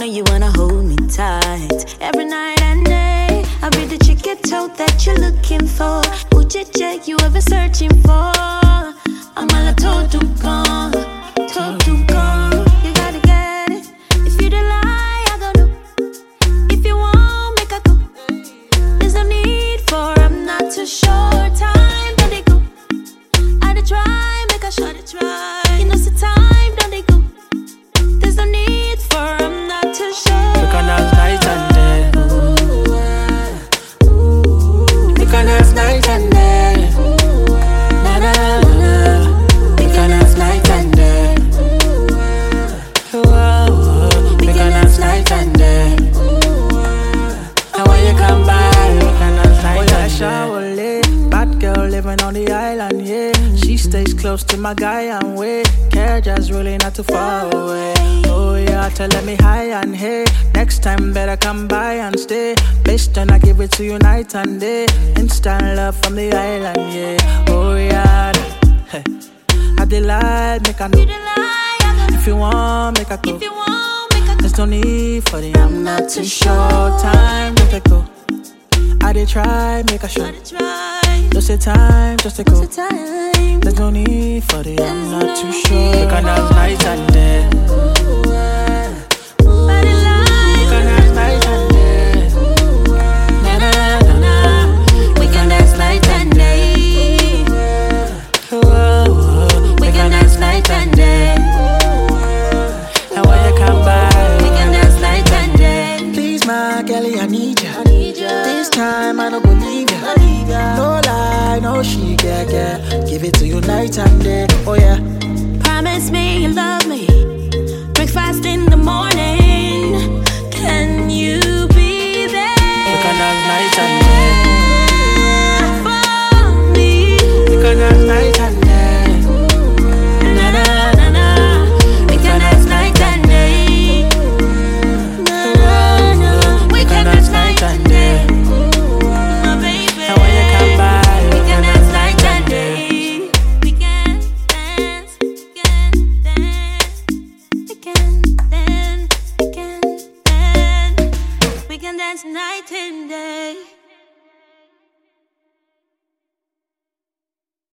know you wanna hold me tight. Every night and day, I'll be the chick you told that you're looking for. Uchiche you ever searching for. I'm all a total gone. You gotta get it. If you don't lie, I gotta know. If you want, make a go. There's no need for I'm not too short. Time, don't they go? I dey try, make a shot, try. You know, the time, don't they go? There's no need for I'm not too short. We can have night and day. We can have night and day. Na na na na. We can have night and day. We can have night and day. And when you come by, we can have night and day. Bad girl living on the island, yeah. She stays close to my guy and way. Care just really not too far away. Oh yeah, telling me hi and hey. Next time better come by and stay. Based on I give it to you night and day. Instant love from the island, yeah. Oh yeah. Hey. I delight, make a know. If you want, make a go. There's no need for the I'm not too short. Time, don't take go. I did try, make a shot. Just a time, just a go. There's no need for the I'm not too sure. We can have night and day. We can have night and day. Na na na na. We can dance night and day. We can dance night and day. And when you come by, We can dance night and day. please, my girlie, I need ya. This time I don't believe ya. No lie, no she, yeah. Give it to you night and day.